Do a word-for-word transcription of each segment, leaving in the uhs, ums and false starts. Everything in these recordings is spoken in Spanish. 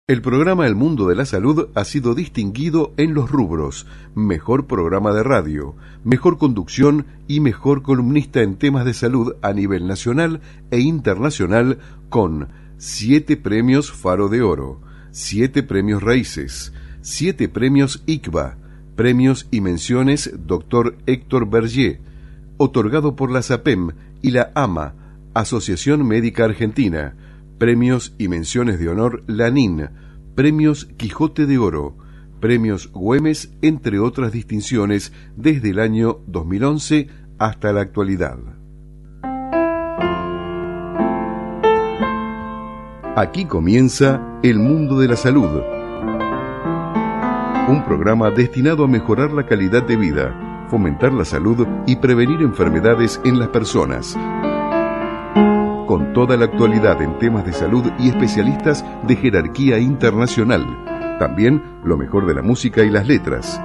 El programa El Mundo de la Salud ha sido distinguido en los rubros Mejor Programa de Radio, Mejor Conducción y Mejor Columnista en temas de salud a nivel nacional e internacional con siete premios Faro de Oro, siete premios Raíces, siete premios I C B A, premios y menciones Doctor Héctor Berger, otorgado por la SAPEM y la AMA, Asociación Médica Argentina, premios y menciones de honor Lanín, premios Quijote de Oro, premios Güemes, entre otras distinciones desde el año dos mil once hasta la actualidad. Aquí comienza El Mundo de la Salud, un programa destinado a mejorar la calidad de vida, fomentar la salud y prevenir enfermedades en las personas, con toda la actualidad en temas de salud y especialistas de jerarquía internacional. También lo mejor de la música y las letras.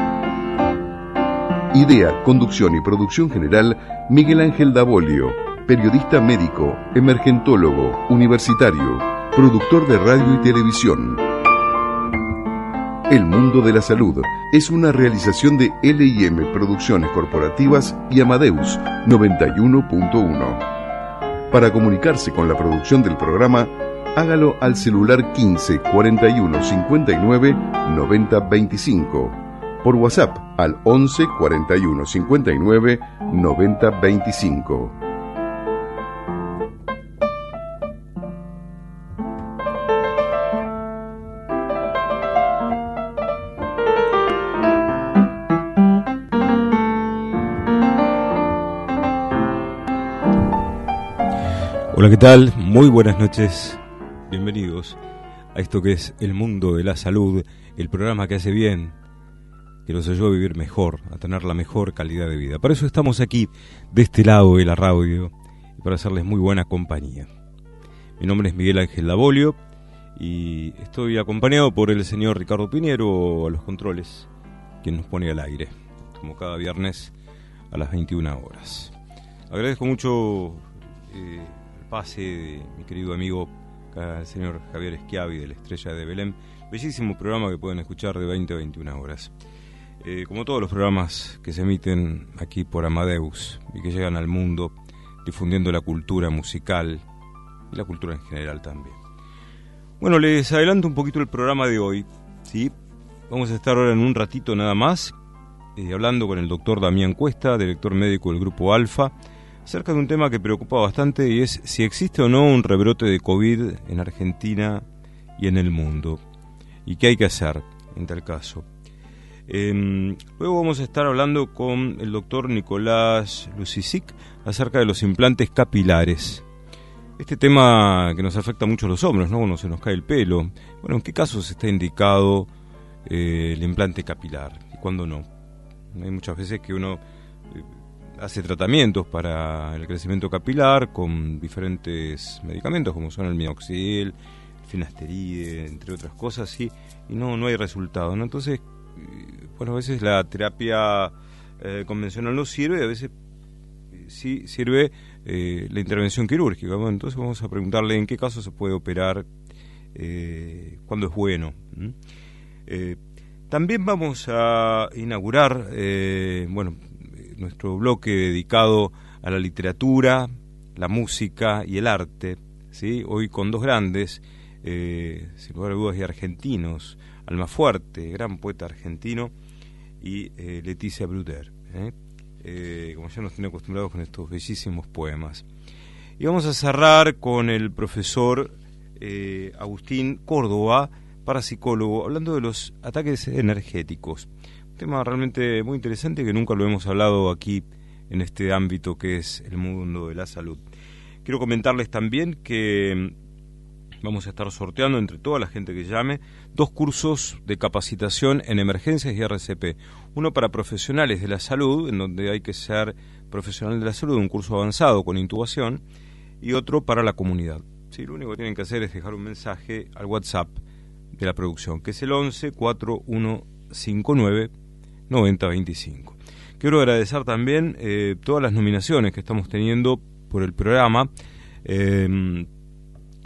Idea, conducción y producción general, Miguel Ángel Davolio, periodista médico, emergentólogo, universitario, productor de radio y televisión. El Mundo de la Salud es una realización de L y M Producciones Corporativas y Amadeus noventa y uno punto uno. Para comunicarse con la producción del programa, hágalo al celular quince cuarenta y uno cincuenta y nueve noventa veinticinco, por WhatsApp al once cuarenta y uno cincuenta y nueve noventa veinticinco. Hola, ¿qué tal? Muy buenas noches. Bienvenidos a esto que es El Mundo de la Salud, el programa que hace bien, que nos ayuda a vivir mejor, a tener la mejor calidad de vida. Para eso estamos aquí, de este lado de la radio, y para hacerles muy buena compañía. Mi nombre es Miguel Ángel Davolio y estoy acompañado por el señor Ricardo Piñero a los controles, quien nos pone al aire, como cada viernes a las veintiuna horas. Agradezco mucho eh, pase de mi querido amigo el señor Javier Schiavi de la Estrella de Belén. Bellísimo programa que pueden escuchar de veinte a veintiuna horas. Eh, como todos los programas que se emiten aquí por Amadeus y que llegan al mundo difundiendo la cultura musical y la cultura en general también. Bueno, les adelanto un poquito el programa de hoy, ¿sí? Vamos a estar ahora en un ratito nada más eh, hablando con el doctor Damián Cuesta, director médico del Grupo Alfa, acerca de un tema que preocupa bastante y es si existe o no un rebrote de COVID en Argentina y en el mundo y qué hay que hacer en tal caso. Eh, luego vamos a estar hablando con el doctor Nicolás Lucisic acerca de los implantes capilares. Este tema que nos afecta mucho a los hombres, ¿no? Cuando se nos cae el pelo. Bueno, ¿en qué casos está indicado eh, el implante capilar y cuándo no? Hay muchas veces que uno Eh, hace tratamientos para el crecimiento capilar con diferentes medicamentos como son el minoxidil, el finasteride, entre otras cosas, y, y no, no hay resultado, ¿no? Entonces, bueno, a veces la terapia eh, convencional no sirve, a veces sí sirve eh, la intervención quirúrgica. Bueno, entonces vamos a preguntarle en qué caso se puede operar, eh, cuándo es bueno. ¿Mm? Eh, también vamos a inaugurar, eh, bueno, nuestro bloque dedicado a la literatura, la música y el arte, ¿sí? Hoy con dos grandes, eh, sin lugar a dudas, y argentinos, Almafuerte, gran poeta argentino, y eh, Leticia Bruder, ¿eh? Eh, como ya nos tienen acostumbrados con estos bellísimos poemas. Y vamos a cerrar con el profesor eh, Agustín Córdoba, parapsicólogo, hablando de los ataques energéticos. Tema realmente muy interesante que nunca lo hemos hablado aquí en este ámbito que es el mundo de la salud. Quiero comentarles también que vamos a estar sorteando entre toda la gente que llame dos cursos de capacitación en emergencias y R C P. Uno para profesionales de la salud, en donde hay que ser profesional de la salud, un curso avanzado con intubación, y otro para la comunidad. Sí, lo único que tienen que hacer es dejar un mensaje al WhatsApp de la producción, que es el once cuarenta y uno cincuenta y nueve noventa veinticinco. Quiero agradecer también eh, todas las nominaciones que estamos teniendo por el programa. Eh,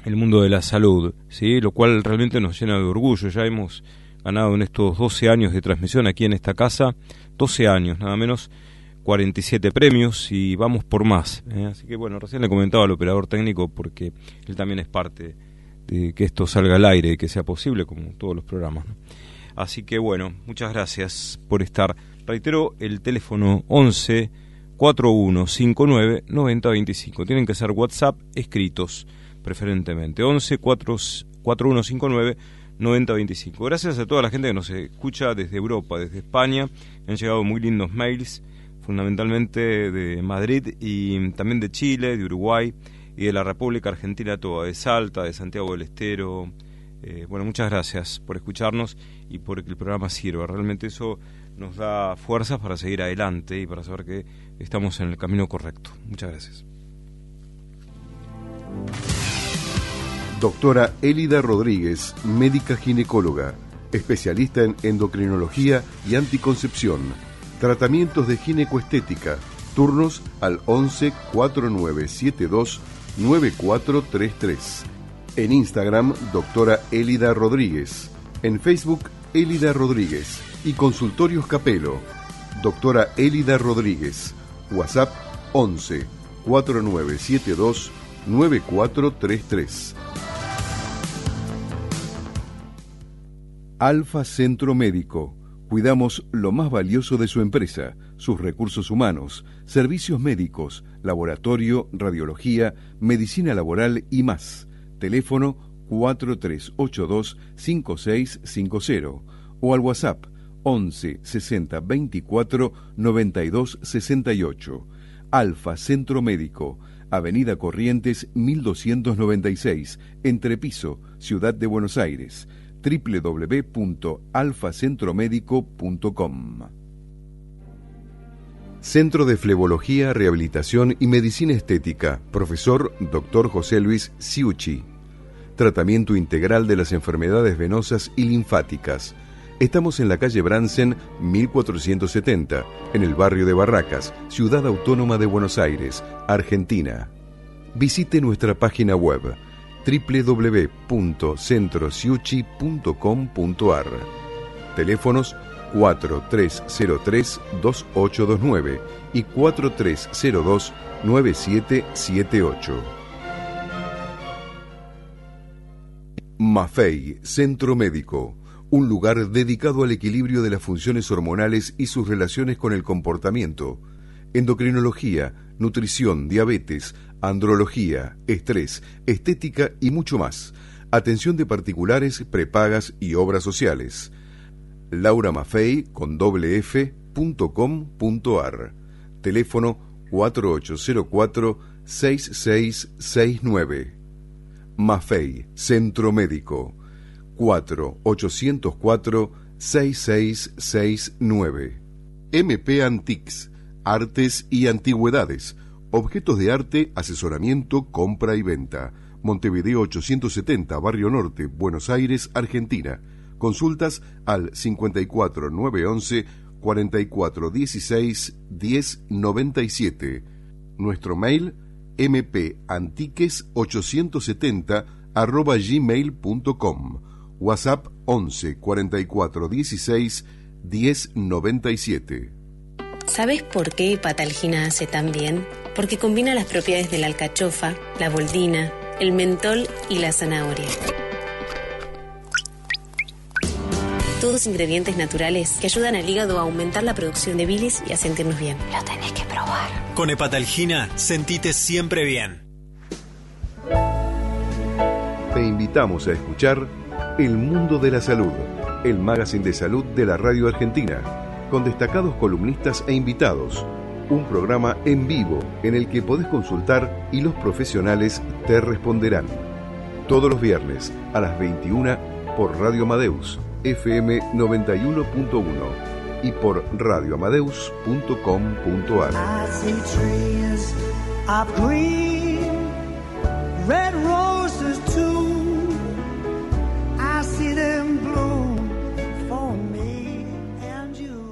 el mundo de la salud, ¿sí? Lo cual realmente nos llena de orgullo. Ya hemos ganado en estos doce años de transmisión aquí en esta casa, doce años nada menos, cuarenta y siete premios y vamos por más, ¿eh? Así que bueno, recién le comentaba al operador técnico porque él también es parte de que esto salga al aire y que sea posible como todos los programas, ¿no? Así que bueno, muchas gracias por estar. Reitero el teléfono once cuarenta y uno cincuenta y nueve noventa veinticinco. Tienen que ser WhatsApp escritos preferentemente. once cuarenta y uno cincuenta y nueve noventa veinticinco. Gracias a toda la gente que nos escucha desde Europa, desde España. Han llegado muy lindos mails, fundamentalmente de Madrid y también de Chile, de Uruguay y de la República Argentina toda, de Salta, de Santiago del Estero. Eh, bueno, muchas gracias por escucharnos y por que el programa sirva. Realmente eso nos da fuerzas para seguir adelante y para saber que estamos en el camino correcto. Muchas gracias. Doctora Elida Rodríguez, médica ginecóloga, especialista en endocrinología y anticoncepción, tratamientos de ginecoestética, turnos al once cuarenta y nueve setenta y dos noventa y cuatro treinta y tres. En Instagram, doctora Elida Rodríguez. En Facebook, Elida Rodríguez. Y Consultorios Capelo, doctora Elida Rodríguez. WhatsApp once cuarenta y nueve setenta y dos noventa y cuatro treinta y tres. Alfa Centro Médico. Cuidamos lo más valioso de su empresa, sus recursos humanos, servicios médicos, laboratorio, radiología, medicina laboral y más. Teléfono cuatro tres ocho dos cinco seis cinco cero o al WhatsApp once sesenta veinticuatro noventa y dos sesenta y ocho. Alfa Centro Médico, Avenida Corrientes mil doscientos noventa y seis, Entrepiso, Ciudad de Buenos Aires. doble u doble u doble u punto alfa centro médico punto com. Centro de Flebología, Rehabilitación y Medicina Estética, profesor doctor José Luis Ciucci. Tratamiento integral de las enfermedades venosas y linfáticas. Estamos en la calle Bransen mil cuatrocientos setenta, en el barrio de Barracas, Ciudad Autónoma de Buenos Aires, Argentina. Visite nuestra página web doble u doble u doble u punto centro ciucci punto com punto a r. Teléfonos cuatro tres cero tres dos ocho dos nueve y cuatro tres cero dos nueve siete siete ocho. Maffei, Centro Médico, un lugar dedicado al equilibrio de las funciones hormonales y sus relaciones con el comportamiento. Endocrinología, nutrición, diabetes, andrología, estrés, estética y mucho más. Atención de particulares, prepagas y obras sociales. Laura Maffei con doble f punto com punto a r. Teléfono cuatro ocho cero cuatro seis seis seis nueve. Maffei, Centro Médico, cuatro ocho cero cuatro seis seis seis nueve. M P Antiques, artes y antigüedades, objetos de arte, asesoramiento, compra y venta. Montevideo ochocientos setenta, Barrio Norte, Buenos Aires, Argentina. Consultas al cincuenta y cuatro nueve once cuarenta y cuatro dieciséis diez noventa y siete. Nuestro mail mpantiques ochocientos setenta arroba gmail punto com. WhatsApp once cuarenta y cuatro dieciséis diez noventa y siete. ¿Sabes por qué Hepatalgina hace tan bien? Porque combina las propiedades de la alcachofa, la boldina, el mentol y la zanahoria. Todos ingredientes naturales que ayudan al hígado a aumentar la producción de bilis y a sentirnos bien. Lo tenés que probar. Con Hepatalgina, sentite siempre bien. Te invitamos a escuchar El Mundo de la Salud, el magazine de salud de la Radio Argentina, con destacados columnistas e invitados. Un programa en vivo en el que podés consultar y los profesionales te responderán. Todos los viernes a las veintiuna por Radio Amadeus, F M noventa y uno punto uno y por radio amadeus punto com punto a r. I see trees of green, red roses too. I see them bloom for me and you.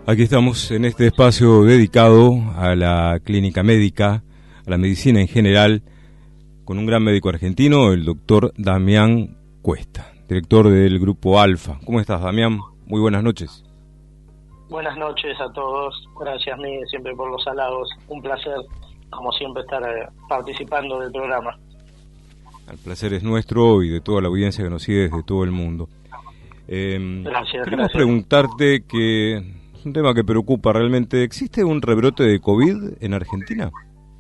Aquí estamos en este espacio dedicado a la clínica médica, a la medicina en general, con un gran médico argentino, el doctor Damián Cuesta, director del Grupo Alfa. ¿Cómo estás, Damián? Muy buenas noches. Buenas noches a todos. Gracias, Miguel, siempre por los halagos. Un placer, como siempre, estar eh, participando del programa. El placer es nuestro y de toda la audiencia que nos sigue desde todo el mundo. Eh, gracias, queremos gracias. preguntarte que... Es un tema que preocupa realmente. ¿Existe un rebrote de COVID en Argentina?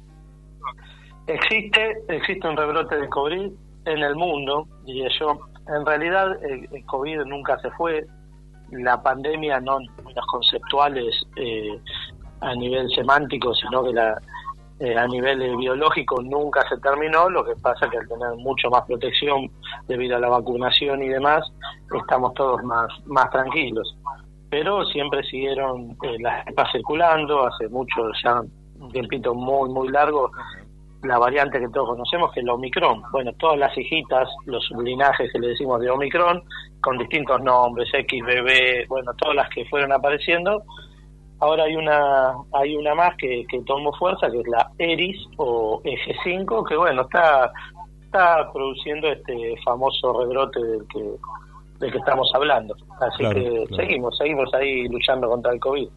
Existe, existe un rebrote de COVID en el mundo, y eso, en realidad, el, el COVID nunca se fue. La pandemia, no en términos conceptuales eh, a nivel semántico, sino que la, eh, a nivel eh, biológico nunca se terminó. Lo que pasa es que al tener mucho más protección debido a la vacunación y demás, estamos todos más, más tranquilos. Pero siempre siguieron eh, las cepas circulando, hace mucho, ya un tiempito muy, muy largo, la variante que todos conocemos, que es la Omicron. Bueno, todas las hijitas, los linajes que le decimos de Omicron, con distintos nombres, X B B, bueno, todas las que fueron apareciendo. Ahora hay una hay una más que, que tomó fuerza, que es la Eris o E G cinco, que bueno, está está produciendo este famoso rebrote del que... de que estamos hablando, así claro, que claro. seguimos, seguimos ahí luchando contra el COVID.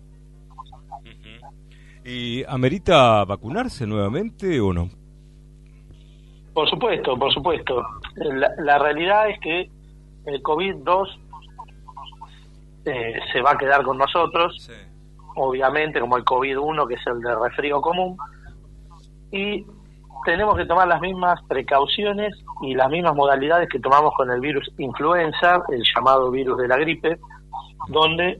¿Y amerita vacunarse nuevamente o no? Por supuesto, por supuesto. La, la realidad es que el COVID dos eh, se va a quedar con nosotros, sí. Obviamente, como el COVID uno, que es el de resfrío común, y tenemos que tomar las mismas precauciones y las mismas modalidades que tomamos con el virus influenza, el llamado virus de la gripe, donde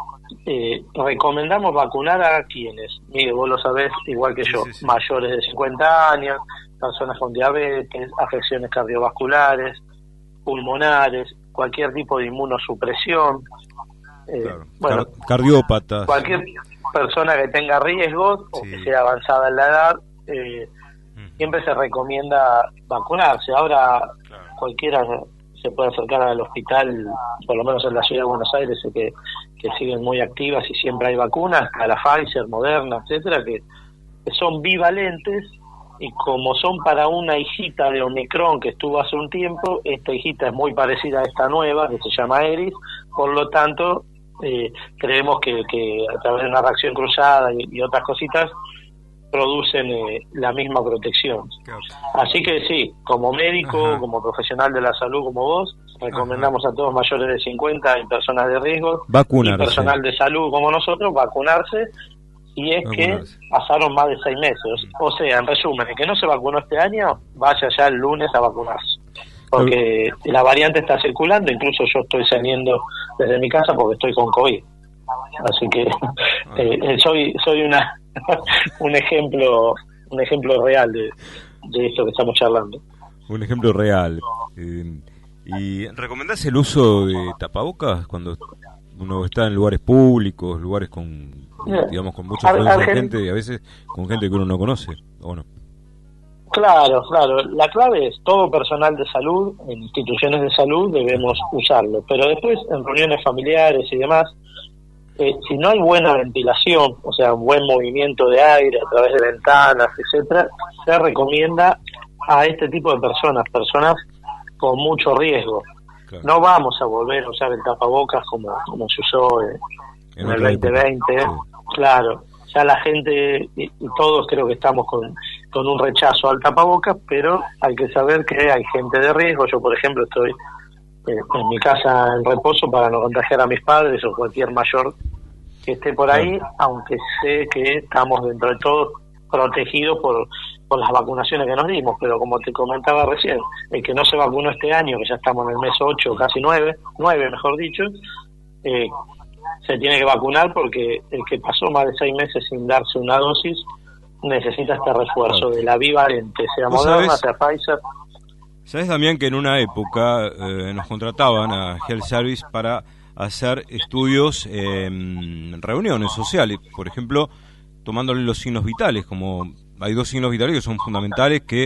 eh, recomendamos vacunar a quienes, Miguel, vos lo sabés igual que yo, sí, sí, sí. Mayores de cincuenta años, personas con diabetes, afecciones cardiovasculares, pulmonares, cualquier tipo de inmunosupresión, eh, claro. bueno, Car- cardiópatas, cualquier persona que tenga riesgos, sí. O que sea avanzada en la edad, eh, siempre se recomienda vacunarse. Ahora claro. Cualquiera se puede acercar al hospital, por lo menos en la ciudad de Buenos Aires, sé que, que siguen muy activas y siempre hay vacunas, a la Pfizer, Moderna, etcétera, que, que son bivalentes, y como son para una hijita de Omicron que estuvo hace un tiempo, esta hijita es muy parecida a esta nueva, que se llama Eris, por lo tanto, eh, creemos que, que a través de una reacción cruzada y, y otras cositas, producen eh, la misma protección. Así que sí, como médico, ajá, como profesional de la salud como vos, recomendamos, ajá, a todos mayores de cincuenta y personas de riesgo, vacunarse. Y personal de salud como nosotros, vacunarse, y es vacunarse. Que pasaron más de seis meses. O sea, en resumen, el que no se vacunó este año, vaya ya el lunes a vacunarse. Porque pero... la variante está circulando, incluso yo estoy saliendo desde mi casa porque estoy con COVID. Así que eh, soy soy una un ejemplo un ejemplo real de, de esto que estamos charlando. Un ejemplo real. Eh, ¿Y recomendás el uso de tapabocas cuando uno está en lugares públicos, lugares con, digamos, con mucha Ar- Argent- gente y a veces con gente que uno no conoce, o no? Claro, claro. La clave es todo personal de salud, en instituciones de salud debemos usarlo, pero después en reuniones familiares y demás, Eh, si no hay buena ventilación, o sea, un buen movimiento de aire a través de ventanas, etcétera, se recomienda a este tipo de personas, personas con mucho riesgo. Claro. No vamos a volver a usar el tapabocas como, como se usó eh, en, en el veinte veinte, sí. Claro, ya la gente y, y todos creo que estamos con, con un rechazo al tapabocas, pero hay que saber que hay gente de riesgo. Yo, por ejemplo, estoy en mi casa en reposo para no contagiar a mis padres o cualquier mayor que esté por ahí, aunque sé que estamos dentro de todo protegidos por, por las vacunaciones que nos dimos, pero como te comentaba recién, el que no se vacunó este año, que ya estamos en el mes ocho, casi nueve, nueve mejor dicho, eh, se tiene que vacunar porque el que pasó más de seis meses sin darse una dosis necesita este refuerzo de la bivalente, sea Moderna, sea Pfizer. ¿Sabes, Damián, que en una época eh, nos contrataban a Health Service para hacer estudios, eh, reuniones sociales, por ejemplo, tomándole los signos vitales, como hay dos signos vitales que son fundamentales, que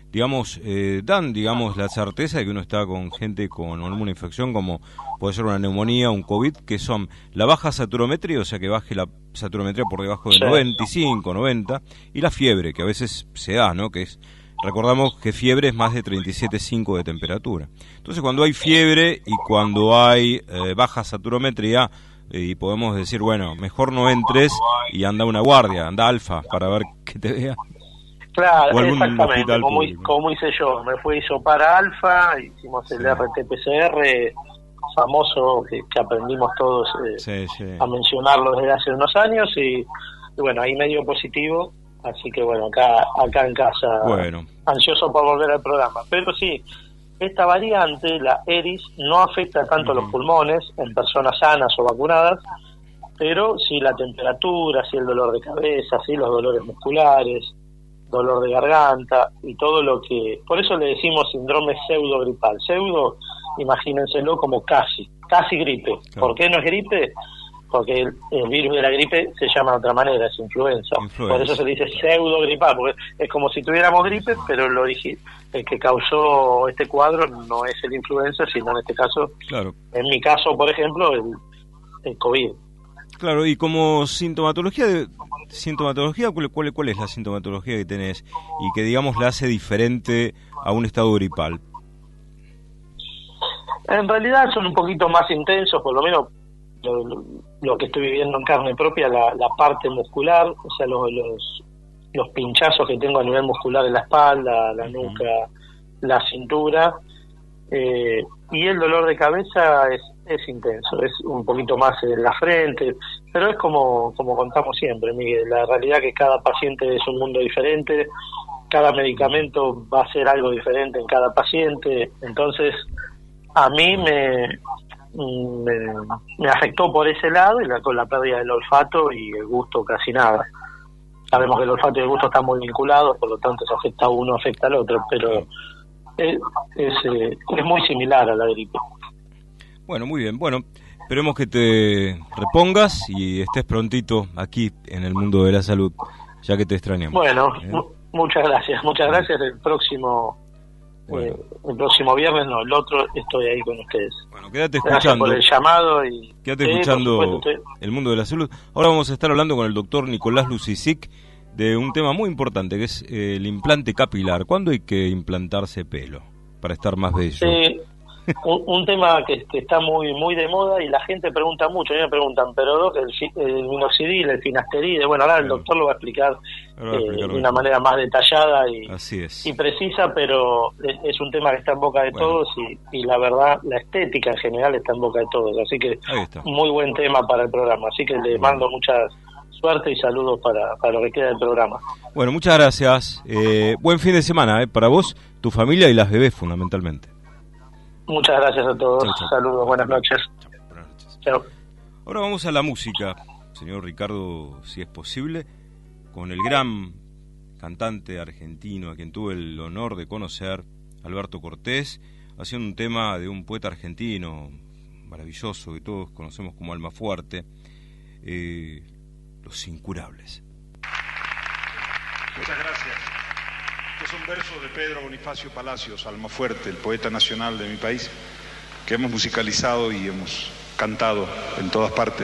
digamos, eh, dan, digamos, la certeza de que uno está con gente con alguna infección, como puede ser una neumonía, un COVID, que son la baja saturometría, o sea, que baje la saturometría por debajo de sí. noventa y cinco, noventa, y la fiebre, que a veces se da, ¿no? Que es, recordamos que fiebre es más de treinta y siete punto cinco de temperatura. Entonces, cuando hay fiebre y cuando hay eh, baja saturometría, eh, y podemos decir, bueno, mejor no entres y anda una guardia, anda alfa, para ver que te vea. Claro, exactamente, como, como hice yo, me fui hizo para alfa, hicimos el sí. R T P C R famoso que, que aprendimos todos eh, sí, sí. a mencionarlo desde hace unos años y, y bueno, ahí medio positivo, así que bueno, acá acá en casa, bueno. ansioso por volver al programa, pero sí, esta variante, la ERIS, no afecta tanto uh-huh. a los pulmones en personas sanas o vacunadas, pero sí la temperatura, sí el dolor de cabeza, sí los dolores musculares, dolor de garganta y todo lo que... Por eso le decimos síndrome pseudogripal. Pseudo, imagínenselo como casi, casi gripe. Claro. ¿Por qué no es gripe? Porque el, el virus de la gripe se llama de otra manera, es influenza. influenza. Por eso se le dice pseudogripal, porque es como si tuviéramos gripe, pero el, origi- el que causó este cuadro no es el influenza, sino en este caso, claro. en mi caso, por ejemplo, el, el COVID. Claro, y como sintomatología, de, sintomatología ¿cuál, cuál, ¿cuál es la sintomatología que tenés y que, digamos, la hace diferente a un estado gripal? En realidad son un poquito más intensos, por lo menos lo, lo, lo que estoy viviendo en carne propia, la, la parte muscular, o sea, los, los, los pinchazos que tengo a nivel muscular en la espalda, la nuca, uh-huh. la cintura, eh, y el dolor de cabeza es es intenso, es un poquito más en la frente, pero es como como contamos siempre, Miguel, la realidad es que cada paciente es un mundo diferente, cada medicamento va a ser algo diferente en cada paciente, entonces a mí me me, me afectó por ese lado y la, con la pérdida del olfato y el gusto casi nada. Sabemos que el olfato y el gusto están muy vinculados, por lo tanto eso afecta a uno, afecta al otro, pero es, es, es muy similar a la gripe. Bueno, muy bien. Bueno, esperemos que te repongas y estés prontito aquí en el mundo de la salud, ya que te extrañamos. Bueno, ¿Eh? m- muchas gracias. Muchas gracias. El próximo bueno. eh, el próximo viernes, no, el otro, estoy ahí con ustedes. Bueno, quédate escuchando. Gracias por el llamado. Y, quédate sí, escuchando supuesto, el mundo de la salud. Ahora vamos a estar hablando con el doctor Nicolás Lucisic de un tema muy importante, que es eh, el implante capilar. ¿Cuándo hay que implantarse pelo para estar más bello? Sí. Un, un tema que, que está muy muy de moda y la gente pregunta mucho, a mí me preguntan, pero Doc, el, el minoxidil, el finasteride, bueno, ahora el doctor lo va a explicar, va a explicar eh, de una manera más detallada y, Así es. y precisa, pero es, es un tema que está en boca de bueno. todos y, y la verdad, la estética en general está en boca de todos, así que muy buen tema para el programa, así que le mando mucha suerte y saludos para, para lo que queda del programa. Bueno, muchas gracias, eh, buen fin de semana eh, para vos, tu familia y las bebés fundamentalmente. Muchas gracias a todos. Chau, chau. Saludos, buenas noches. Chau, buenas noches. Chau. Ahora vamos a la música, señor Ricardo, si es posible, con el gran cantante argentino a quien tuve el honor de conocer, Alberto Cortés, haciendo un tema de un poeta argentino maravilloso que todos conocemos como Almafuerte, eh, Los Incurables. Muchas gracias. Este es un verso de Pedro Bonifacio Palacios, Almafuerte, el poeta nacional de mi país, que hemos musicalizado y hemos cantado en todas partes.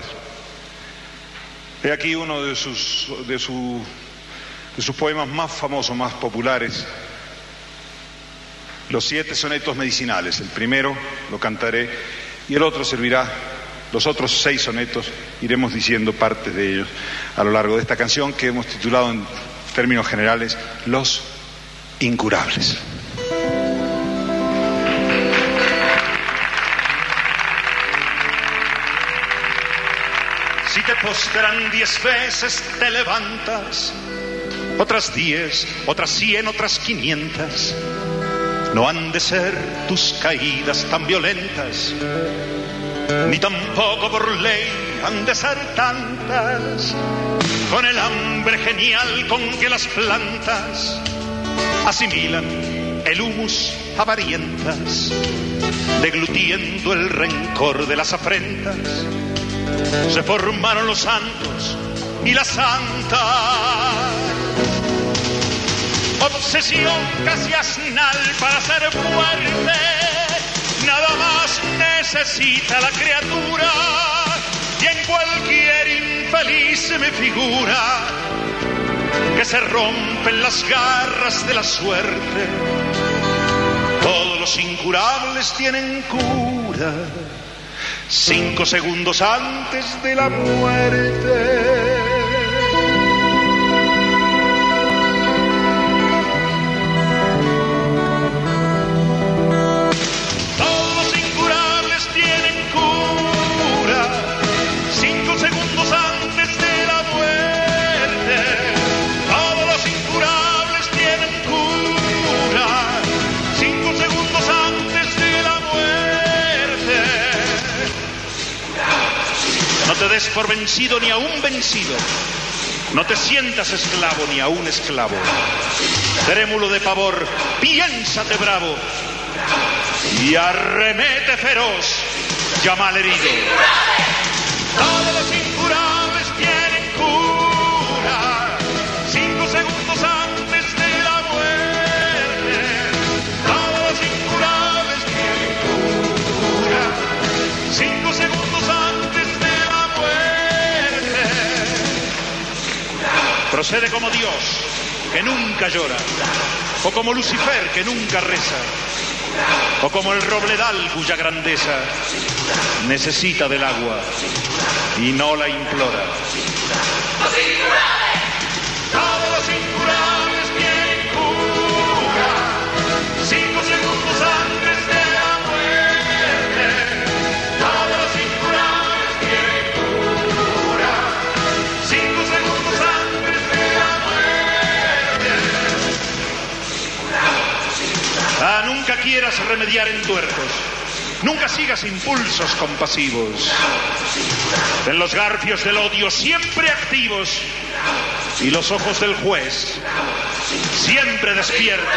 He aquí uno de sus, de su, de sus poemas más famosos, más populares, los siete sonetos medicinales. El primero lo cantaré y el otro servirá, los otros seis sonetos iremos diciendo partes de ellos a lo largo de esta canción que hemos titulado en términos generales Los Incurables. Si te postran diez veces te levantas, otras diez, otras cien, otras quinientas. No han de ser tus caídas tan violentas, ni tampoco por ley han de ser tantas. Con el hambre genial con que las plantas asimilan el humus avarientas, deglutiendo el rencor de las afrentas, se formaron los santos y las santas. obsesión casi asnal para ser fuerte. Nada más necesita la criatura y en cualquier infeliz se me figura que se rompen las garras de la suerte. Todos los incurables tienen cura cinco segundos antes de la muerte. No te des por vencido ni aún vencido. No te sientas esclavo ni aún esclavo. Trémulo de pavor, piénsate bravo y arremete feroz, llama al herido. Todos los incurables tienen cura cinco segundos antes de la muerte. Todos los incurables tienen cura cinco segundos antes de la muerte. Procede como Dios, que nunca llora, o como Lucifer, que nunca reza, o como el robledal, cuya grandeza necesita del agua y no la implora. Todos los incurables tienen cura cinco segundos antes de la muerte. Todos los incurables tienen cura cinco segundos antes de la muerte. Ah, nunca quieras remediar entuertos. Nunca sigas impulsos compasivos. En los garfios del odio siempre activos y los ojos del juez siempre despiertos.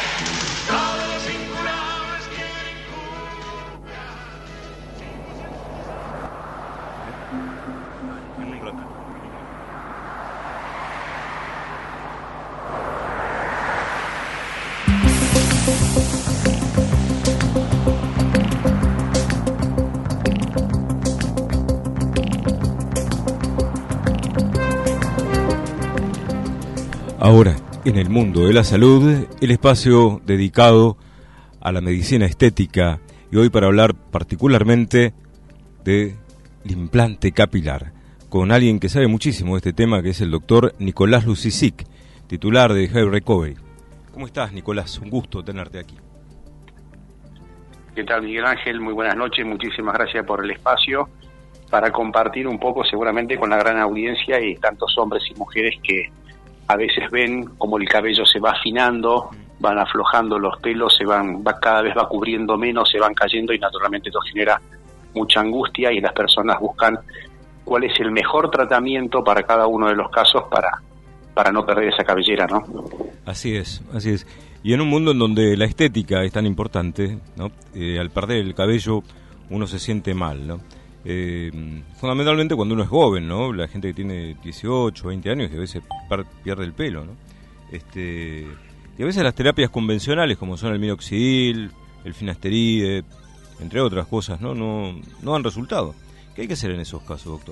Ahora, en el mundo de la salud, el espacio dedicado a la medicina estética y hoy para hablar particularmente del implante capilar, con alguien que sabe muchísimo de este tema, que es el doctor Nicolás Lucisic, titular de Hair Recovery. ¿Cómo estás, Nicolás? Un gusto tenerte aquí. ¿Qué tal, Miguel Ángel? Muy buenas noches, muchísimas gracias por el espacio para compartir un poco seguramente con la gran audiencia y tantos hombres y mujeres que a veces ven como el cabello se va afinando, van aflojando los pelos, se van, va, cada vez va cubriendo menos, se van cayendo y naturalmente esto genera mucha angustia y las personas buscan cuál es el mejor tratamiento para cada uno de los casos para, para no perder esa cabellera, ¿no? Así es, así es. Y en un mundo en donde la estética es tan importante, ¿no? Eh, al perder el cabello uno se siente mal, ¿no? Eh, fundamentalmente cuando uno es joven, ¿no? La gente que tiene dieciocho, veinte años que a veces pierde el pelo, ¿no? Este, y a veces las terapias convencionales como son el minoxidil, el finasteride, entre otras cosas, ¿no? No, no dan resultado. ¿Qué hay que hacer en esos casos, doctor?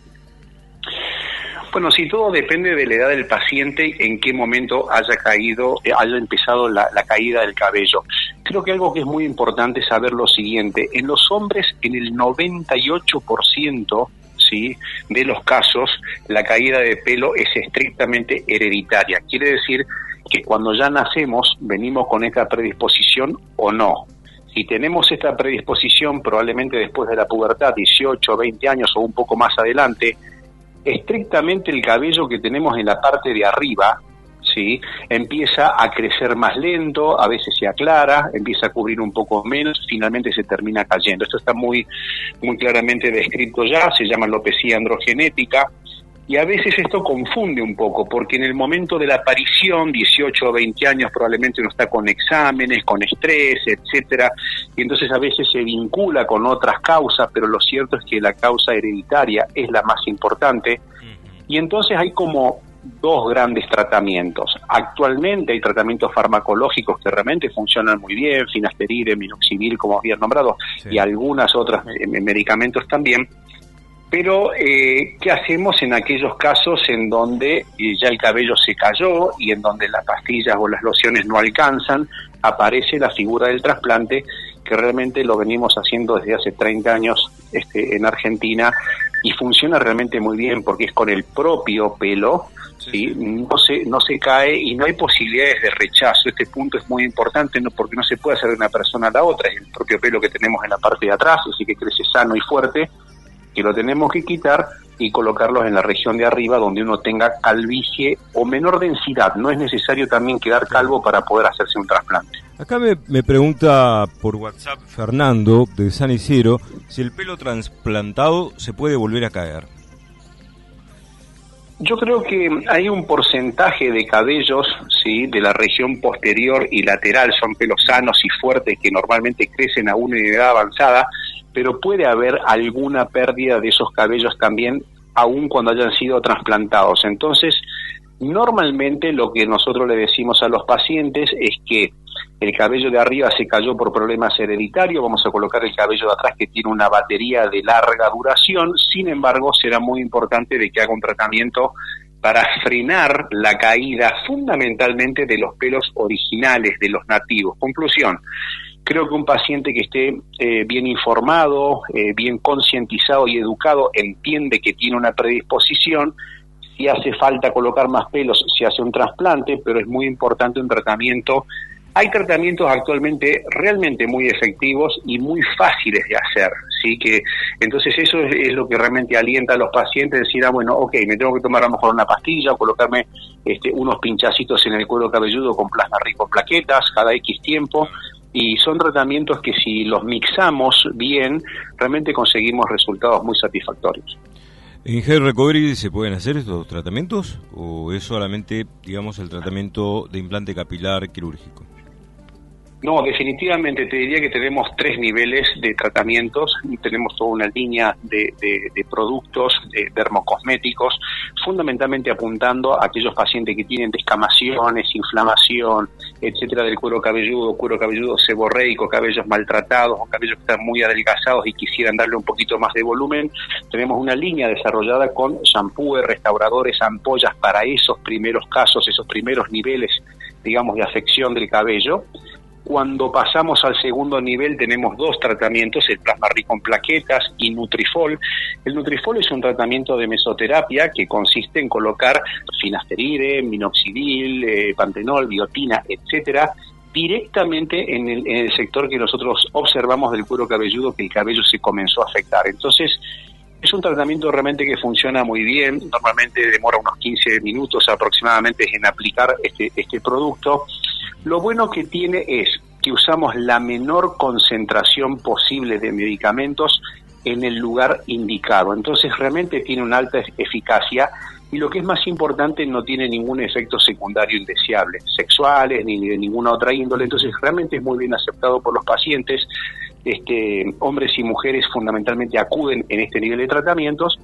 Bueno, sí, todo depende de la edad del paciente, en qué momento haya caído, haya empezado la, la caída del cabello. Creo que algo que es muy importante es saber lo siguiente: en los hombres, en el noventa y ocho por ciento, ¿sí?, de los casos, la caída de pelo es estrictamente hereditaria. Quiere decir que cuando ya nacemos, venimos con esta predisposición o no. Si tenemos esta predisposición, probablemente después de la pubertad, dieciocho, veinte años o un poco más adelante, estrictamente el cabello que tenemos en la parte de arriba, ¿sí?, empieza a crecer más lento, a veces se aclara, empieza a cubrir un poco menos, finalmente se termina cayendo. Esto está muy, muy claramente descrito ya, se llama alopecia androgenética, y a veces esto confunde un poco, porque en el momento de la aparición, dieciocho o veinte años, probablemente uno está con exámenes, con estrés, etcétera, y entonces a veces se vincula con otras causas, pero lo cierto es que la causa hereditaria es la más importante, y entonces hay como dos grandes tratamientos. Actualmente hay tratamientos farmacológicos que realmente funcionan muy bien, finasteride, minoxidil, como habían nombrado, sí, y algunas otras eh, medicamentos también. Pero, eh, ¿qué hacemos en aquellos casos en donde eh, ya el cabello se cayó y en donde las pastillas o las lociones no alcanzan? Aparece la figura del trasplante, que realmente lo venimos haciendo desde hace treinta años este, en Argentina, y funciona realmente muy bien porque es con el propio pelo, ¿sí? No se, no se cae y no hay posibilidades de rechazo. Este punto es muy importante, ¿no? Porque no se puede hacer de una persona a la otra, es el propio pelo que tenemos en la parte de atrás, así que crece sano y fuerte, que lo tenemos que quitar y colocarlos en la región de arriba donde uno tenga calvicie o menor densidad. No es necesario también quedar calvo para poder hacerse un trasplante. Acá me, me pregunta por WhatsApp Fernando de San Isidro si el pelo trasplantado se puede volver a caer. Yo creo que hay un porcentaje de cabellos, sí, de la región posterior y lateral, son pelos sanos y fuertes que normalmente crecen a una edad avanzada, pero puede haber alguna pérdida de esos cabellos también, aun cuando hayan sido trasplantados. Entonces, normalmente lo que nosotros le decimos a los pacientes es que el cabello de arriba se cayó por problemas hereditarios, vamos a colocar el cabello de atrás que tiene una batería de larga duración. Sin embargo, será muy importante de que haga un tratamiento para frenar la caída fundamentalmente de los pelos originales, de los nativos. Conclusión, creo que un paciente que esté eh, bien informado, eh, bien concientizado y educado, entiende que tiene una predisposición. Si hace falta colocar más pelos, se hace un trasplante, pero es muy importante un tratamiento. Hay tratamientos actualmente realmente muy efectivos y muy fáciles de hacer, ¿sí? Que entonces eso es, es lo que realmente alienta a los pacientes, decir, ah, bueno, ok, me tengo que tomar a lo mejor una pastilla o colocarme este, unos pinchacitos en el cuero cabelludo con plasma rico en plaquetas cada X tiempo, y son tratamientos que si los mixamos bien, realmente conseguimos resultados muy satisfactorios. ¿En Hair Recovery se pueden hacer estos tratamientos o es solamente, digamos, el tratamiento de implante capilar quirúrgico? No, definitivamente te diría que tenemos tres niveles de tratamientos, tenemos toda una línea de, de, de productos de dermocosméticos, fundamentalmente apuntando a aquellos pacientes que tienen descamaciones, inflamación, etcétera, del cuero cabelludo, cuero cabelludo seborreico, cabellos maltratados o cabellos que están muy adelgazados y quisieran darle un poquito más de volumen. Tenemos una línea desarrollada con shampoos, restauradores, ampollas para esos primeros casos, esos primeros niveles, digamos, de afección del cabello. Cuando pasamos al segundo nivel tenemos dos tratamientos, el plasma rico en plaquetas y Nutrifol. El Nutrifol es un tratamiento de mesoterapia que consiste en colocar finasteride, minoxidil, eh, pantenol, biotina, etcétera, directamente en el, en el sector que nosotros observamos del cuero cabelludo, que el cabello se comenzó a afectar. Entonces, es un tratamiento realmente que funciona muy bien, normalmente demora unos quince minutos aproximadamente en aplicar este, este producto. Lo bueno que tiene es que usamos la menor concentración posible de medicamentos en el lugar indicado. Entonces realmente tiene una alta eficacia y lo que es más importante, no tiene ningún efecto secundario indeseable, sexuales ni de ninguna otra índole. Entonces realmente es muy bien aceptado por los pacientes. Este, hombres y mujeres fundamentalmente acuden en este nivel de tratamientos.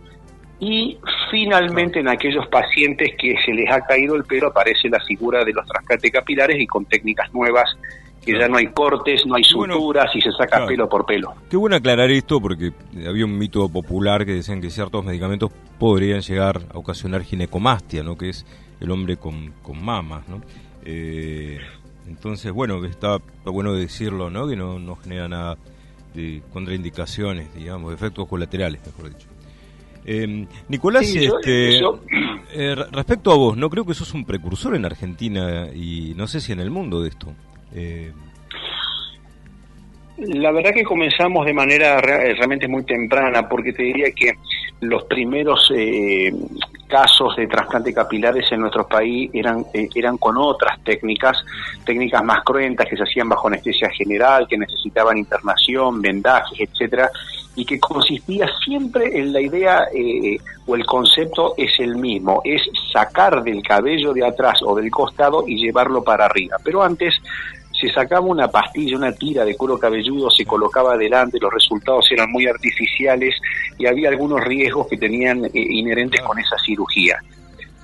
Y finalmente en aquellos pacientes que se les ha caído el pelo aparece la figura de los trasplantes capilares y con técnicas nuevas, que ya no hay cortes, no hay suturas, bueno, y se saca claro, pelo por pelo. Qué bueno aclarar esto porque había un mito popular que decían que ciertos medicamentos podrían llegar a ocasionar ginecomastia, ¿no? Que es el hombre con, con mamas, ¿no? Eh, entonces, bueno, está bueno decirlo, ¿no? Que no, no genera nada de contraindicaciones, digamos, efectos colaterales, mejor dicho. Eh, Nicolás, sí, yo, este, yo... Eh, respecto a vos, no creo que sos un precursor en Argentina y no sé si en el mundo de esto. Eh... La verdad que comenzamos de manera re- realmente muy temprana, porque te diría que los primeros eh, casos de trasplante capilares en nuestro país eran eh, eran con otras técnicas, técnicas más cruentas que se hacían bajo anestesia general, que necesitaban internación, vendajes, etcétera, y que consistía siempre en la idea eh, o el concepto es el mismo, es sacar del cabello de atrás o del costado y llevarlo para arriba. Pero antes se sacaba una pastilla, una tira de cuero cabelludo, se colocaba adelante, los resultados eran muy artificiales y había algunos riesgos que tenían eh, inherentes con esa cirugía.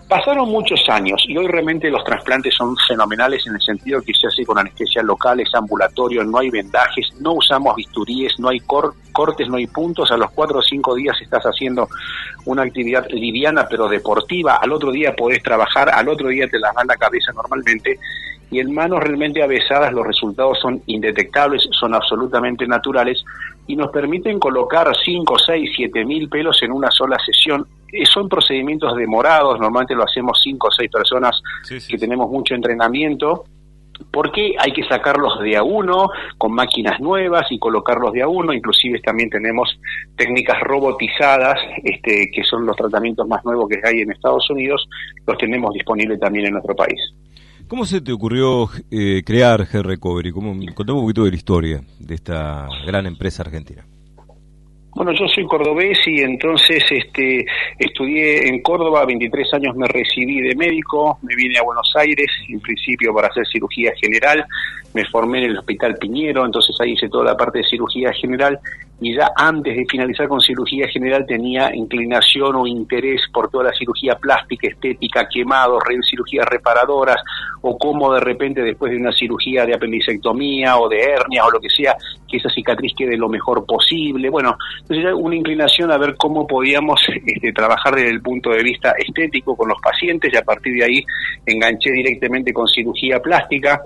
Pasaron muchos años y hoy realmente los trasplantes son fenomenales en el sentido que se hace con anestesia local, es ambulatorio, no hay vendajes, no usamos bisturíes, no hay cor- cortes, no hay puntos. A los cuatro o cinco días estás haciendo una actividad liviana pero deportiva, al otro día podés trabajar, al otro día te lavas la cabeza normalmente, y en manos realmente avesadas los resultados son indetectables, son absolutamente naturales y nos permiten colocar cinco, seis, siete mil pelos en una sola sesión. Eh, son procedimientos demorados, normalmente lo hacemos cinco o seis personas sí, sí, que sí. tenemos mucho entrenamiento, porque hay que sacarlos de a uno con máquinas nuevas y colocarlos de a uno. Inclusive también tenemos técnicas robotizadas, este, que son los tratamientos más nuevos que hay en Estados Unidos, los tenemos disponibles también en nuestro país. ¿Cómo se te ocurrió eh, crear G-Recovery? Contame un poquito de la historia de esta gran empresa argentina. Bueno, yo soy cordobés y entonces este estudié en Córdoba, veintitrés años me recibí de médico, me vine a Buenos Aires, en principio para hacer cirugía general, me formé en el Hospital Piñero, entonces ahí hice toda la parte de cirugía general y ya antes de finalizar con cirugía general tenía inclinación o interés por toda la cirugía plástica, estética, quemados, cirugías reparadoras, o cómo de repente después de una cirugía de apendicectomía o de hernia o lo que sea, que esa cicatriz quede lo mejor posible. Bueno, entonces una inclinación a ver cómo podíamos este, trabajar desde el punto de vista estético con los pacientes, y a partir de ahí enganché directamente con cirugía plástica.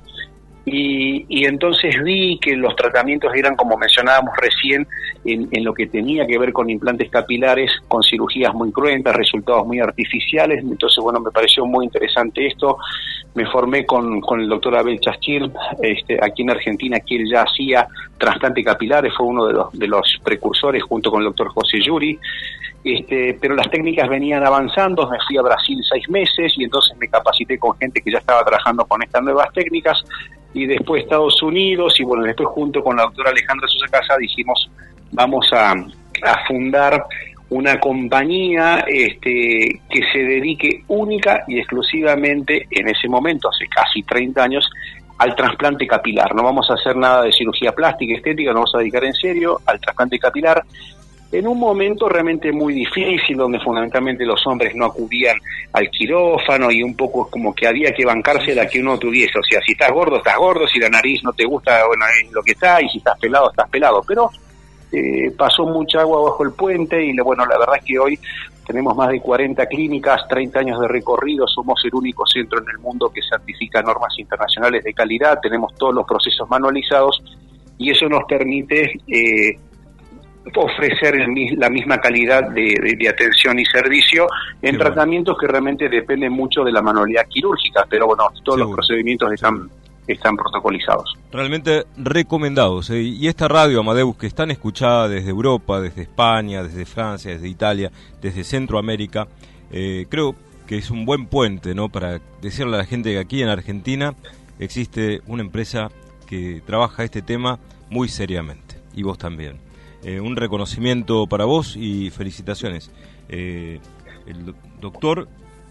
Y, y entonces vi que los tratamientos eran, como mencionábamos recién, en, en lo que tenía que ver con implantes capilares, con cirugías muy cruentas, resultados muy artificiales. Entonces, bueno, me pareció muy interesante esto. Me formé con, con el doctor Abel Chasquil, este, aquí en Argentina, que él ya hacía trasplante capilares, fue uno de los, de los precursores junto con el doctor José Yuri. Este, pero las técnicas venían avanzando, me fui a Brasil seis meses y entonces me capacité con gente que ya estaba trabajando con estas nuevas técnicas, y después Estados Unidos, y bueno, después junto con la doctora Alejandra Sosa Casa dijimos, vamos a, a fundar una compañía este, que se dedique única y exclusivamente, en ese momento, hace casi treinta años, al trasplante capilar. No vamos a hacer nada de cirugía plástica, estética, nos vamos a dedicar en serio al trasplante capilar, en un momento realmente muy difícil, donde fundamentalmente los hombres no acudían al quirófano y un poco como que había que bancarse la que uno tuviese. O sea, si estás gordo, estás gordo, si la nariz no te gusta, bueno, es lo que está, y si estás pelado, estás pelado. Pero eh, pasó mucha agua bajo el puente y bueno, la verdad es que hoy tenemos más de cuarenta clínicas, treinta años de recorrido, somos el único centro en el mundo que certifica normas internacionales de calidad, tenemos todos los procesos manualizados y eso nos permite eh, ofrecer el, la misma calidad de, de, de atención y servicio en Qué tratamientos bueno. que realmente dependen mucho de la manualidad quirúrgica, pero bueno, todos Seguro. los procedimientos están, están protocolizados. Realmente recomendados, ¿eh? Y esta radio, Amadeus, que están escuchada desde Europa, desde España, desde Francia, desde Italia, desde Centroamérica, eh, creo que es un buen puente, ¿no?, para decirle a la gente que aquí en Argentina existe una empresa que trabaja este tema muy seriamente, y vos también. Eh, un reconocimiento para vos y felicitaciones. Eh, el doctor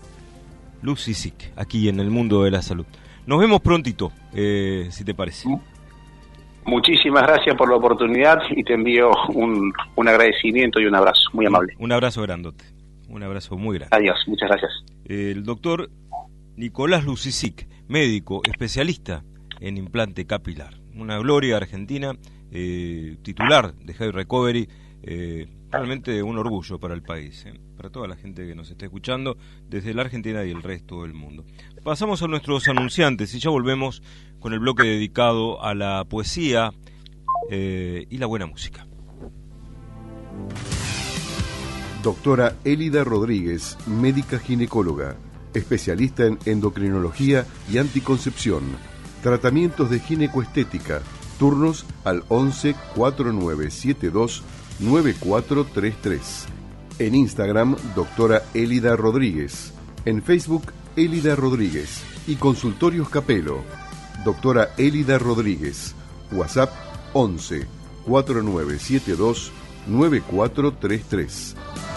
Lucy Sick, aquí en el mundo de la salud. Nos vemos prontito, eh, si te parece. Muchísimas gracias por la oportunidad y te envío un, un agradecimiento y un abrazo muy amable. Un, un abrazo grandote, un abrazo muy grande. Adiós, muchas gracias. El doctor Nicolás Lucy Sick, médico especialista en implante capilar. Una gloria argentina. Eh, titular de G-Recovery, eh, realmente un orgullo para el país, eh, para toda la gente que nos está escuchando desde la Argentina y el resto del mundo. Pasamos a nuestros anunciantes y ya volvemos con el bloque dedicado a la poesía eh, y la buena música. Doctora Elida Rodríguez, médica ginecóloga, especialista en endocrinología y anticoncepción, tratamientos de ginecoestética. Turnos al once, cuarenta y nueve setenta y dos, noventa y cuatro treinta y tres. En Instagram, doctora Elida Rodríguez. En Facebook, Elida Rodríguez. Y Consultorios Capelo. Doctora Elida Rodríguez. WhatsApp once, cuarenta y nueve setenta y dos, noventa y cuatro treinta y tres.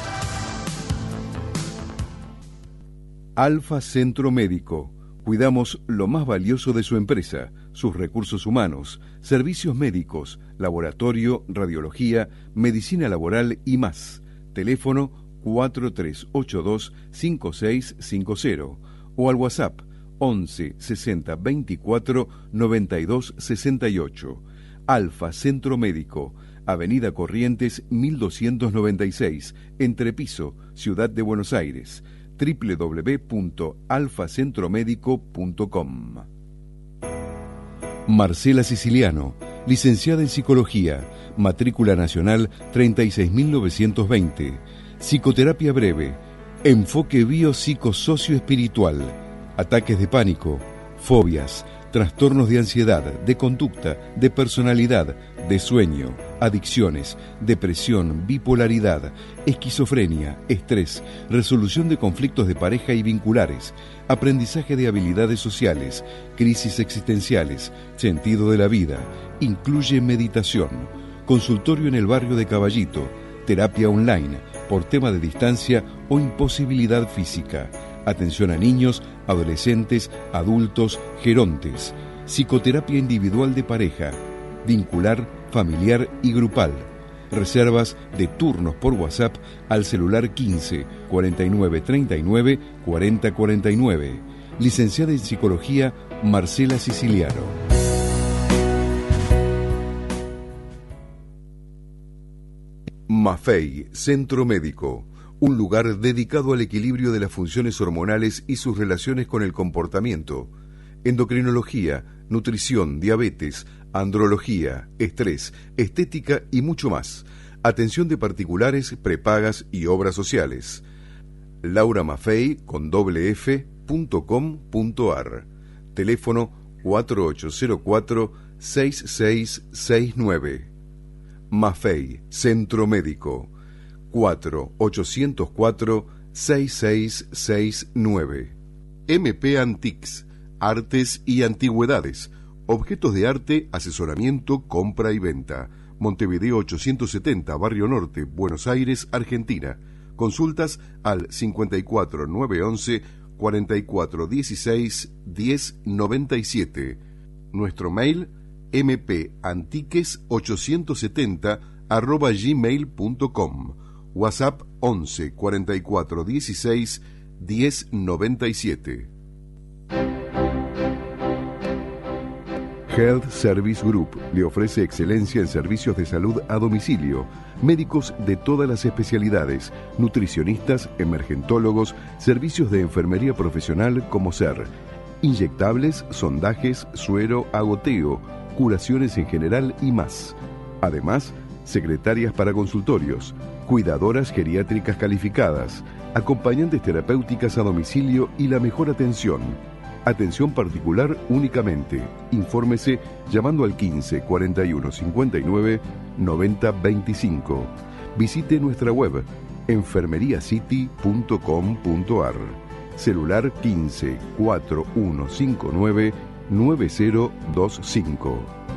Alfa Centro Médico. Cuidamos lo más valioso de su empresa, sus recursos humanos, servicios médicos, laboratorio, radiología, medicina laboral y más. Teléfono cuatro tres ocho dos cinco seis cinco cero o al WhatsApp once sesenta veinticuatro noventa y dos sesenta y ocho. Alfa Centro Médico, Avenida Corrientes mil doscientos noventa y seis, Entrepiso, Ciudad de Buenos Aires, doble u doble u doble u punto alfa centro médico punto com. Marcela Siciliano, licenciada en Psicología, matrícula nacional treinta y seis mil novecientos veinte, psicoterapia breve, enfoque biopsicosocioespiritual, ataques de pánico, fobias, trastornos de ansiedad, de conducta, de personalidad, de sueño, adicciones, depresión, bipolaridad, esquizofrenia, estrés, resolución de conflictos de pareja y vinculares, aprendizaje de habilidades sociales, crisis existenciales, sentido de la vida, incluye meditación, consultorio en el barrio de Caballito, terapia online, por tema de distancia o imposibilidad física, atención a niños, adolescentes, adultos, gerontes, psicoterapia individual de pareja, vincular, familiar y grupal. Reservas de turnos por WhatsApp al celular quince cuarenta y nueve treinta y nueve cuarenta cuarenta y nueve. Licenciada en Psicología, Marcela Siciliano. Mafei, Centro Médico. Un lugar dedicado al equilibrio de las funciones hormonales y sus relaciones con el comportamiento. Endocrinología, nutrición, diabetes, andrología, estrés, estética y mucho más. Atención de particulares, prepagas y obras sociales. Laura Maffei con doble f punto com punto ar. Teléfono cuatro ocho cero cuatro seis seis seis nueve. Maffei, Centro Médico. cuatro ocho cero cuatro seis seis seis nueve. M P Antiques, artes y antigüedades, objetos de arte, asesoramiento, compra y venta. Montevideo ochocientos setenta, Barrio Norte, Buenos Aires, Argentina. Consultas al cincuenta y cuatro nueve once cuarenta y cuatro dieciséis diez noventa y siete. Nuestro mail mpantiques ochocientos setenta arroba gmail punto com. WhatsApp once cuarenta y cuatro dieciséis diez noventa y siete. Health Service Group le ofrece excelencia en servicios de salud a domicilio, médicos de todas las especialidades, nutricionistas, emergentólogos, servicios de enfermería profesional como ser inyectables, sondajes, suero, agoteo, curaciones en general y más. Además, secretarias para consultorios, cuidadoras geriátricas calificadas, acompañantes terapéuticas a domicilio y la mejor atención. Atención particular únicamente. Infórmese llamando al quince cuarenta y uno cincuenta y nueve noventa veinticinco. Visite nuestra web enfermeriacity punto com punto ar. Celular quince cuarenta y uno cincuenta y nueve nueve cero dos cinco.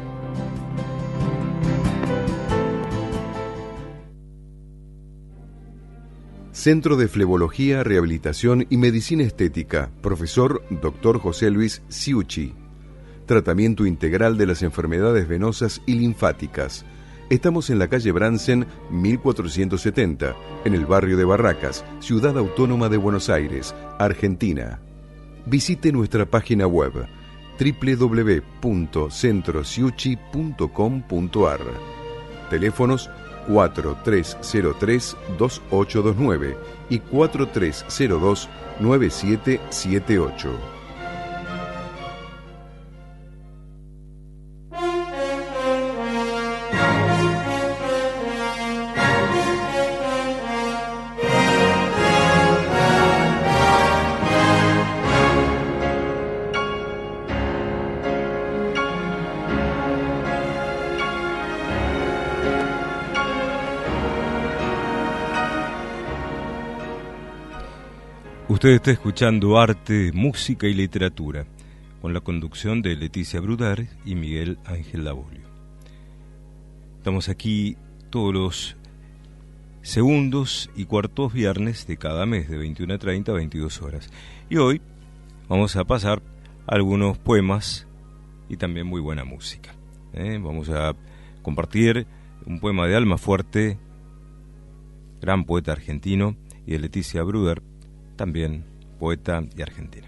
Centro de Flebología, Rehabilitación y Medicina Estética, profesor doctor José Luis Ciucci. Tratamiento integral de las enfermedades venosas y linfáticas. Estamos en la calle Bransen mil cuatrocientos setenta, en el barrio de Barracas, Ciudad Autónoma de Buenos Aires, Argentina. Visite nuestra página web doble u doble u doble u punto centro ciucci punto com punto ar. Teléfonos cuatro tres cero tres dos ocho dos nueve y cuatro tres cero dos nueve siete siete ocho. Usted está escuchando Arte, Música y Literatura, con la conducción de Leticia Brudar y Miguel Ángel Labolio. Estamos aquí todos los segundos y cuartos viernes de cada mes, de veintiuna treinta a veintidós horas. Y hoy vamos a pasar algunos poemas y también muy buena música. ¿eh? Vamos a compartir un poema de Almafuerte, gran poeta argentino, y de Leticia Bruder, también poeta y argentina.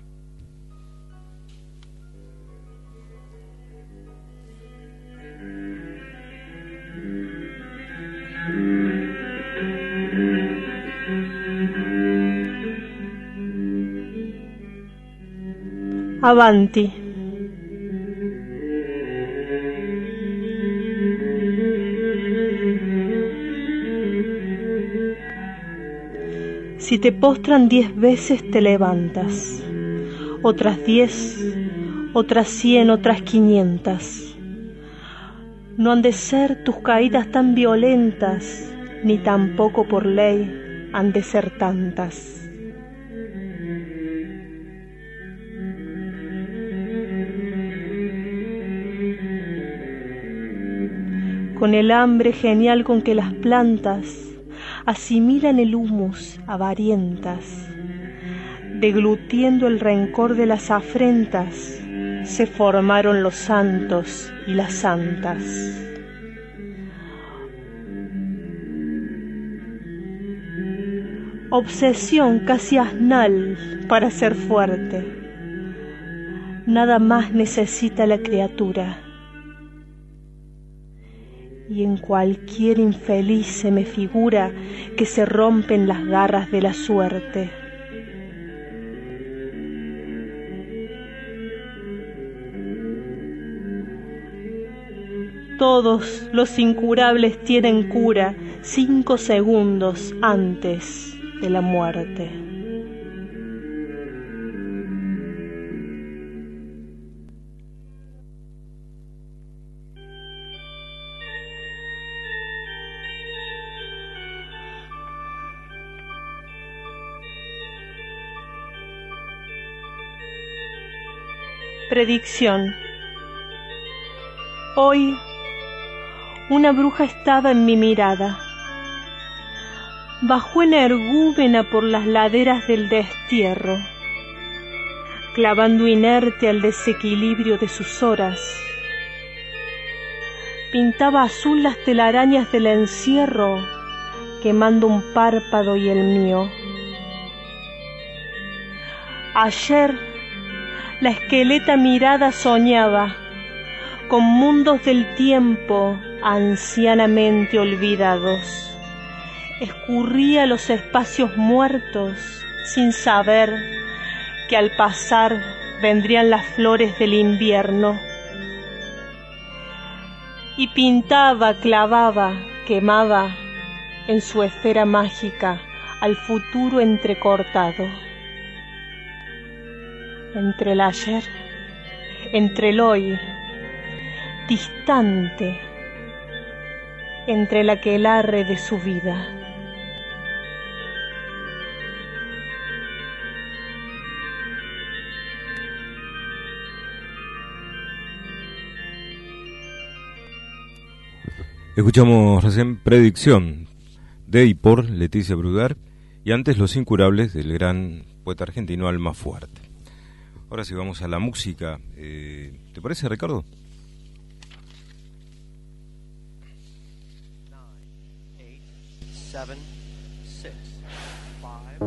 Avanti. Si te postran diez veces te levantas, otras diez, otras cien, otras quinientas. No han de ser tus caídas tan violentas, ni tampoco por ley han de ser tantas. Con el hambre genial con que las plantas asimilan el humus avarientas, deglutiendo el rencor de las afrentas, se formaron los santos y las santas. Obsesión casi asnal para ser fuerte. Nada más necesita la criatura. Y en cualquier infeliz se me figura que se rompen las garras de la suerte. Todos los incurables tienen cura cinco segundos antes de la muerte. Predicción. Hoy una bruja estaba en mi mirada. Bajó energúmena por las laderas del destierro, clavando inerte al desequilibrio de sus horas. Pintaba azul las telarañas del encierro, quemando un párpado y el mío. Ayer la esqueleta mirada soñaba con mundos del tiempo ancianamente olvidados. Escurría los espacios muertos sin saber que al pasar vendrían las flores del invierno. Y pintaba, clavaba, quemaba en su esfera mágica al futuro entrecortado. Entre el ayer, entre el hoy, distante, entre el aquelarre de su vida. Escuchamos recién Predicción de y por Leticia Bruder y antes Los Incurables del gran poeta argentino Almafuerte. Ahora sí vamos a la música. Eh, ¿Te parece, Ricardo? nine, eight, seven, six, five.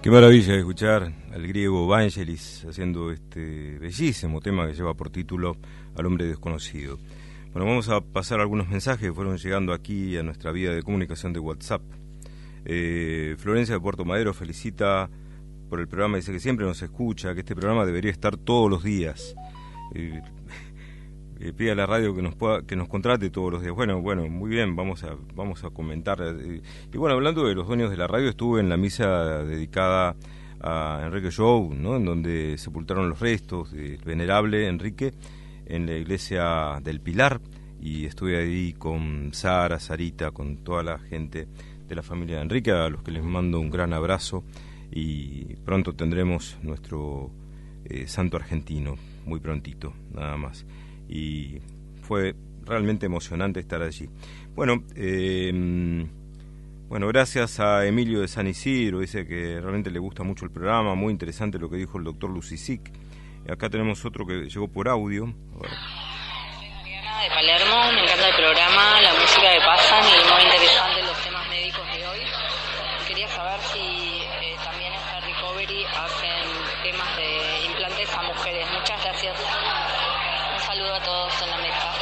Qué maravilla escuchar al griego Vangelis haciendo este bellísimo tema que lleva por título Al hombre desconocido. Bueno, vamos a pasar algunos mensajes que fueron llegando aquí a nuestra vía de comunicación de WhatsApp. Eh, Florencia de Puerto Madero felicita por el programa, dice que siempre nos escucha, que este programa debería estar todos los días. Eh, eh, pide a la radio que nos pueda, que nos contrate todos los días. Bueno, bueno, muy bien, vamos a vamos a comentar. Eh, y bueno, hablando de los dueños de la radio, estuve en la misa dedicada a Enrique Jou, ¿no? En donde sepultaron los restos del venerable Enrique en la iglesia del Pilar, y estuve ahí con Sara, Sarita, con toda la gente de la familia de Enrique, a los que les mando un gran abrazo, y pronto tendremos nuestro eh, santo argentino, muy prontito, nada más. Y fue realmente emocionante estar allí. Bueno, eh, bueno, gracias a Emilio de San Isidro, dice que realmente le gusta mucho el programa, muy interesante lo que dijo el doctor Lucisic. Acá tenemos otro que llegó por audio. Mariana de Palermo, me encanta el programa, la música que pasan y muy interesante los temas médicos de hoy. Quería saber si eh, también en esta Recovery hacen temas de implantes a mujeres. Muchas gracias. Un saludo a todos en la mesa.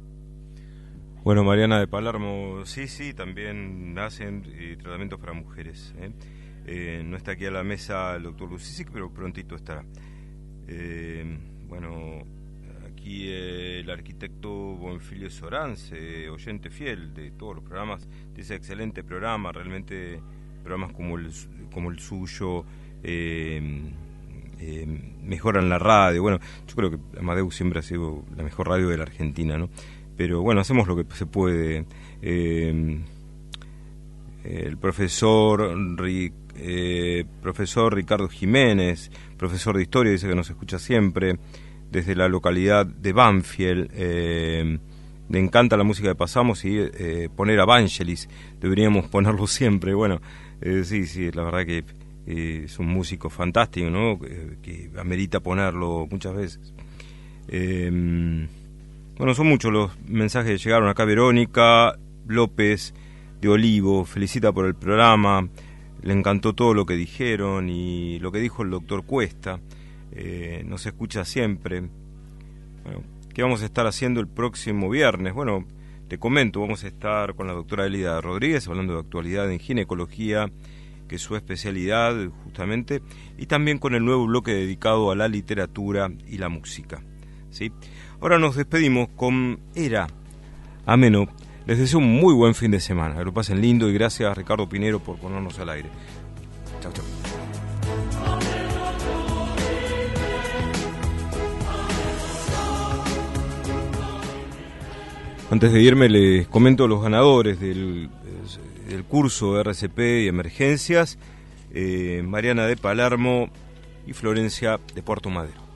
Bueno, Mariana de Palermo, sí, sí, también hacen eh, tratamientos para mujeres. ¿eh? Eh, no está aquí a la mesa el doctor Lucisic, pero prontito estará. Eh, bueno, aquí eh, el arquitecto Bonfilio Sorance, oyente fiel de todos los programas, dice excelente programa, realmente programas como el, como el suyo eh, eh, mejoran la radio. Bueno, yo creo que Amadeus siempre ha sido la mejor radio de la Argentina, ¿no? Pero bueno, hacemos lo que se puede. Eh, el profesor Rick, eh, profesor Ricardo Jiménez, profesor de historia, dice que nos escucha siempre desde la localidad de Banfield. Eh, le encanta la música que pasamos y eh, poner a Vangelis, deberíamos ponerlo siempre. Bueno, eh, sí, sí, la verdad que eh, es un músico fantástico, ¿no? Eh, que amerita ponerlo muchas veces. Eh, bueno, son muchos los mensajes que llegaron acá. Verónica López de Olivo felicita por el programa, le encantó todo lo que dijeron y lo que dijo el doctor Cuesta. Eh, nos escucha siempre. Bueno, ¿qué vamos a estar haciendo el próximo viernes? Bueno, te comento, vamos a estar con la doctora Elida Rodríguez hablando de actualidad en ginecología, que es su especialidad justamente, y también con el nuevo bloque dedicado a la literatura y la música, ¿sí? Ahora nos despedimos con Era Ameno. Les deseo un muy buen fin de semana, que lo pasen lindo, y gracias a Ricardo Pinero por ponernos al aire. Chau, chau. Antes de irme les comento los ganadores del, del curso de R C P y emergencias, eh, Mariana de Palermo y Florencia de Puerto Madero.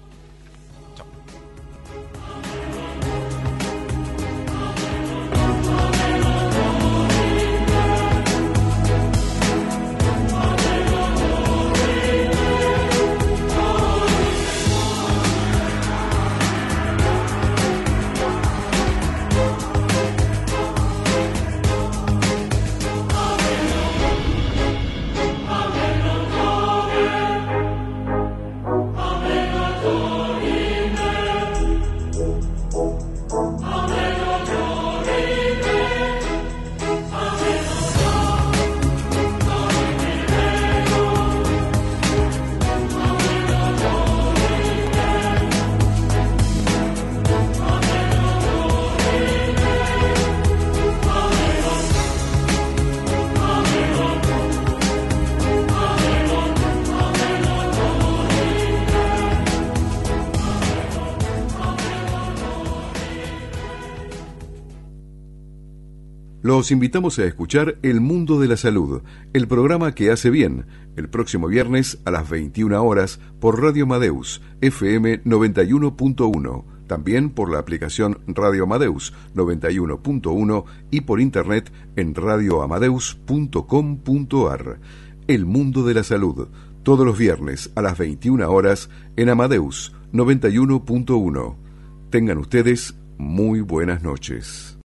Los invitamos a escuchar El Mundo de la Salud, el programa que hace bien, el próximo viernes a las veintiuna horas por Radio Amadeus, F M noventa y uno punto uno, también por la aplicación Radio Amadeus noventa y uno punto uno y por internet en radio amadeus punto com punto a r. El Mundo de la Salud, todos los viernes a las veintiuna horas en Amadeus noventa y uno punto uno. Tengan ustedes muy buenas noches.